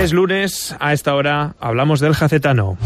es lunes, a esta hora hablamos del Jacetano.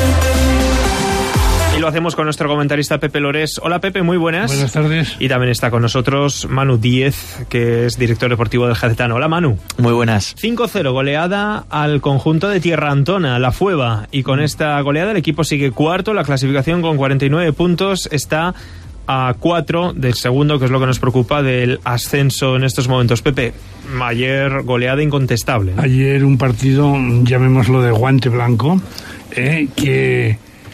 Y lo hacemos con nuestro comentarista Pepe Lorés. Hola Pepe, muy buenas. Buenas tardes. Y también está con nosotros Manu Díez, que es director deportivo del Jacetano. Hola Manu. Muy buenas. 5-0, goleada al conjunto de Tierra Antona, la Fueva. Y con esta goleada el equipo sigue cuarto, la clasificación con 49 puntos está a 4 del segundo, que es lo que nos preocupa del ascenso en estos momentos. Pepe, ayer goleada incontestable, ¿no? Ayer un partido, llamémoslo de guante blanco, que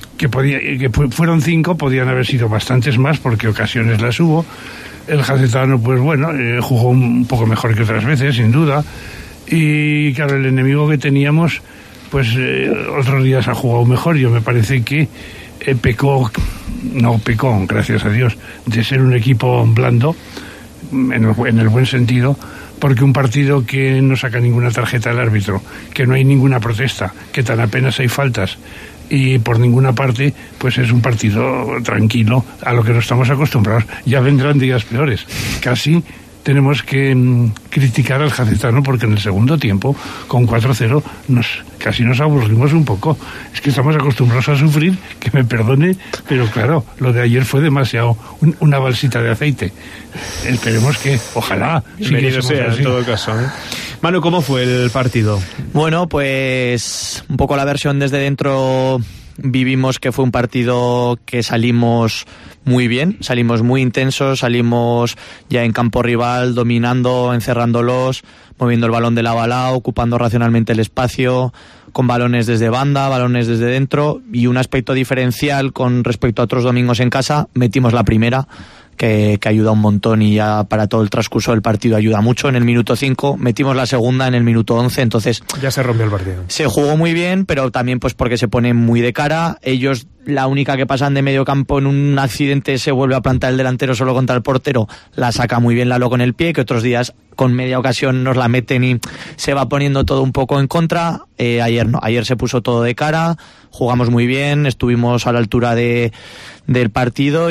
fueron 5, podían haber sido bastantes más porque ocasiones las hubo. El Jacetano, pues bueno, jugó un poco mejor que otras veces, sin duda. Y claro, el enemigo que teníamos, pues otros días ha jugado mejor. Yo me parece que pecó, gracias a Dios, de ser un equipo blando, en el buen sentido, porque un partido que no saca ninguna tarjeta al árbitro, que no hay ninguna protesta, que tan apenas hay faltas y por ninguna parte, pues es un partido tranquilo, a lo que no estamos acostumbrados. Ya vendrán días peores. Casi tenemos que criticar al Jacetano porque en el segundo tiempo, con 4-0, casi nos aburrimos un poco. Es que estamos acostumbrados a sufrir, que me perdone, pero claro, lo de ayer fue demasiado, una balsita de aceite. Esperemos que, ojalá, bienvenido sea en todo caso, ¿eh? Manu, ¿cómo fue el partido? Bueno, pues un poco la versión desde dentro. Vivimos que fue un partido que salimos muy bien, salimos muy intensos, salimos ya en campo rival, dominando, encerrándolos, moviendo el balón de lado a lado, ocupando racionalmente el espacio, con balones desde banda, balones desde dentro, y un aspecto diferencial con respecto a otros domingos en casa, metimos la primera, que ayuda un montón y ya para todo el transcurso del partido ayuda mucho. En el minuto 5 metimos la segunda en el minuto 11, entonces ya se rompió el partido. Se jugó muy bien, pero también pues porque se ponen muy de cara. Ellos, la única que pasan de medio campo en un accidente, se vuelve a plantar el delantero solo contra el portero, la saca muy bien Lalo con el pie, que otros días con media ocasión nos la meten y se va poniendo todo un poco en contra. Ayer no, ayer se puso todo de cara, jugamos muy bien, estuvimos a la altura del partido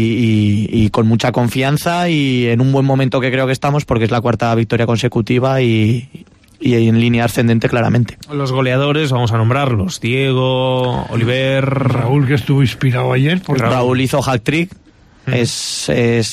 y con mucha confianza y en un buen momento que creo que estamos, porque es la cuarta victoria consecutiva y en línea ascendente claramente. Los goleadores, vamos a nombrarlos: Diego, Oliver, Raúl, que estuvo inspirado ayer. Raúl hizo hat-trick. Es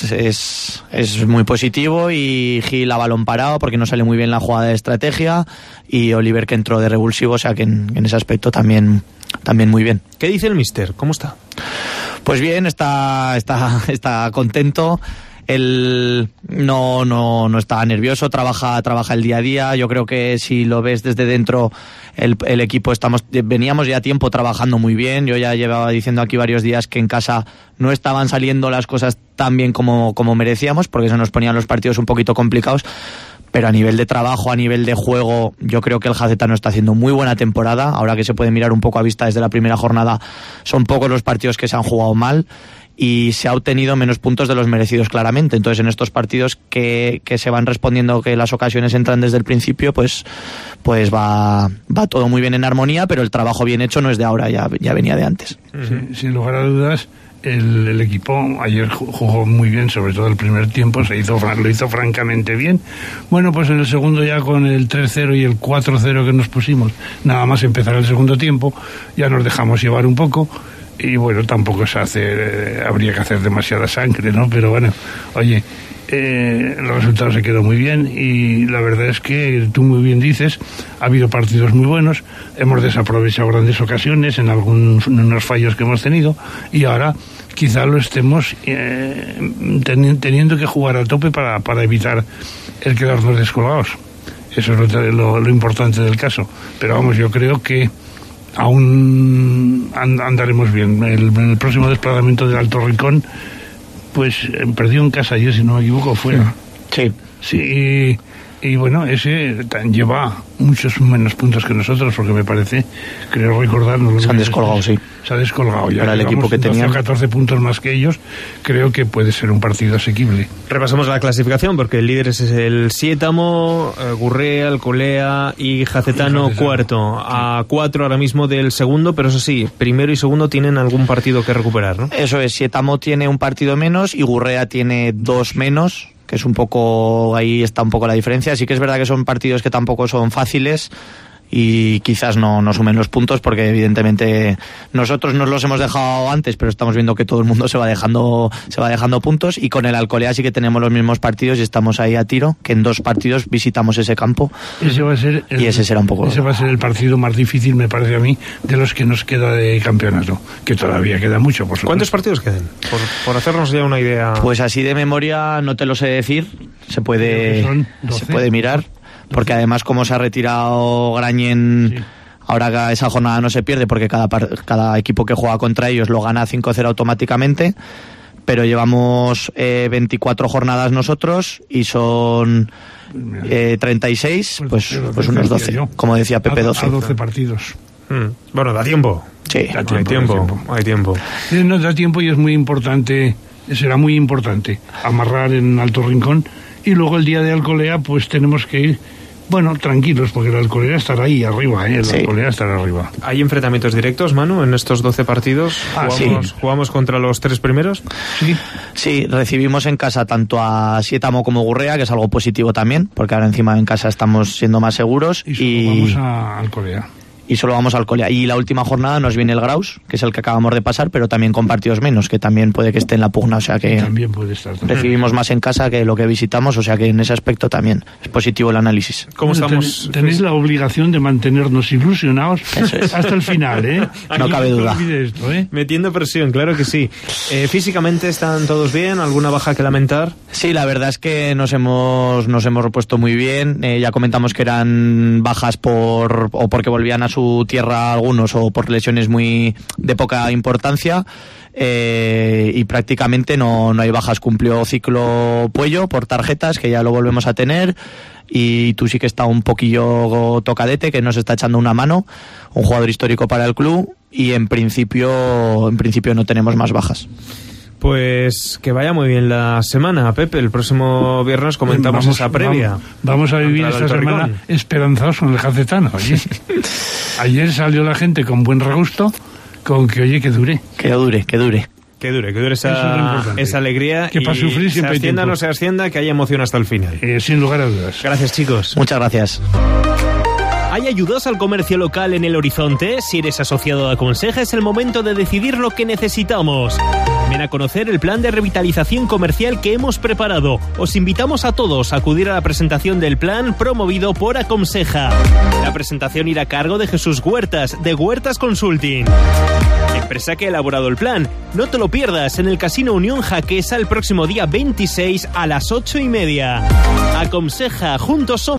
muy positivo, y Gil a balón parado porque no sale muy bien la jugada de estrategia, y Oliver, que entró de revulsivo, o sea que en ese aspecto también muy bien. ¿Qué dice el míster? ¿Cómo está? Pues bien, está contento. Él no está nervioso, trabaja el día a día. Yo creo que si lo ves desde dentro, el equipo veníamos ya tiempo trabajando muy bien. Yo ya llevaba diciendo aquí varios días que en casa no estaban saliendo las cosas tan bien como merecíamos, porque se nos ponían los partidos un poquito complicados. Pero a nivel de trabajo, a nivel de juego, yo creo que el Jacetano está haciendo muy buena temporada. Ahora que se puede mirar un poco a vista desde la primera jornada, son pocos los partidos que se han jugado mal y se ha obtenido menos puntos de los merecidos claramente. Entonces, en estos partidos que se van respondiendo, que las ocasiones entran desde el principio, pues va todo muy bien en armonía, pero el trabajo bien hecho no es de ahora, ya venía de antes. Sí, sin lugar a dudas, el equipo ayer jugó muy bien, sobre todo el primer tiempo, lo hizo francamente bien. Bueno, pues en el segundo, ya con el 3-0 y el 4-0 que nos pusimos, nada más empezar el segundo tiempo, ya nos dejamos llevar un poco. Y bueno, tampoco habría que hacer demasiada sangre, ¿no? Pero bueno, oye, el resultado se quedó muy bien y la verdad es que tú muy bien dices, ha habido partidos muy buenos, hemos desaprovechado grandes ocasiones en unos fallos que hemos tenido, y ahora quizá lo estemos teniendo que jugar a tope para evitar el quedarnos descolgados. Eso es lo importante del caso. Pero vamos, yo creo que aún andaremos bien. El próximo desplazamiento del Alto Rincón, pues perdió en casa ayer, si no me equivoco, fuera. Sí, y bueno, ese lleva muchos menos puntos que nosotros, porque me parece, creo recordar, se han descolgado, sí. Se ha descolgado ya. Para el equipo que tenía 14 puntos más que ellos, creo que puede ser un partido asequible. Repasamos la clasificación, porque el líder es el Sietamo, Gurrea, Alcolea y Jacetano cuarto, a 4 ahora mismo del segundo, pero eso sí, primero y segundo tienen algún partido que recuperar, ¿no? Eso es, Sietamo tiene un partido menos y Gurrea tiene 2 menos, que es un poco, ahí está un poco la diferencia. Sí que es verdad que son partidos que tampoco son fáciles, y quizás no sumen los puntos, porque evidentemente nosotros nos los hemos dejado antes, pero estamos viendo que todo el mundo se va dejando puntos, y con el Alcolea sí que tenemos los mismos partidos y estamos ahí a tiro, que en 2 partidos visitamos ese campo. Ese va a ser ese será un poco... Ese va a ser el partido más difícil, me parece a mí, de los que nos queda de campeonato, que todavía queda mucho, por supuesto. ¿Cuántos partidos quedan? Por hacernos ya una idea. Pues así de memoria no te lo sé decir, se puede mirar. Porque además, como se ha retirado Grañén, sí, ahora esa jornada no se pierde, porque cada equipo que juega contra ellos lo gana 5-0 automáticamente, pero llevamos 24 jornadas nosotros y son 36, pues unos 12, como decía Pepe, 12. A 12 partidos. Bueno, da tiempo. Sí, hay tiempo. Nos da tiempo, y es muy importante, será muy importante amarrar en Alto Rincón, y luego el día de Alcolea pues tenemos que ir, bueno, tranquilos, porque el Alcolea estará ahí arriba, el Alcolea estará arriba. ¿Hay enfrentamientos directos, Manu, en estos 12 partidos? ¿Jugamos contra los 3 primeros? Sí, recibimos en casa tanto a Sietamo como Gurrea, que es algo positivo también, porque ahora encima en casa estamos siendo más seguros. Y vamos a Alcolea. Y solo vamos al Alcolea. Y la última jornada nos viene el Graus, que es el que acabamos de pasar, pero también con partidos menos, que también puede que esté en la pugna, o sea que también puede estar. Recibimos más en casa que lo que visitamos, o sea que en ese aspecto también es positivo el análisis. ¿Cómo estamos? Tenéis la obligación de mantenernos ilusionados hasta el final, No cabe duda. No olvides esto, Metiendo presión, claro que sí. ¿Físicamente están todos bien? ¿Alguna baja que lamentar? Sí, la verdad es que nos hemos repuesto muy bien. Ya comentamos que eran bajas porque volvían a su tierra algunos, o por lesiones muy de poca importancia, y prácticamente no hay bajas. Cumplió ciclo Puello por tarjetas, que ya lo volvemos a tener, y tú sí que está un poquillo tocadete, que nos está echando una mano, un jugador histórico para el club, y en principio no tenemos más bajas. Pues que vaya muy bien la semana, Pepe. El próximo viernes comentamos esa previa. Vamos a vivir esta semana esperanzados con el Jacetano. Oye, ayer salió la gente con buen regusto, con que dure. Que dure esa alegría, que para sufrir se ascienda o no se ascienda, que haya emoción hasta el final. Sin lugar a dudas. Gracias, chicos. Muchas gracias. ¿Hay ayudas al comercio local en el horizonte? Si eres asociado a Aconseja, es el momento de decidir lo que necesitamos. Ven a conocer el plan de revitalización comercial que hemos preparado. Os invitamos a todos a acudir a la presentación del plan promovido por Aconseja. La presentación irá a cargo de Jesús Huertas, de Huertas Consulting, empresa que ha elaborado el plan. No te lo pierdas en el Casino Unión Jaquesa el próximo día 26 a las 8:30. Aconseja, juntos somos.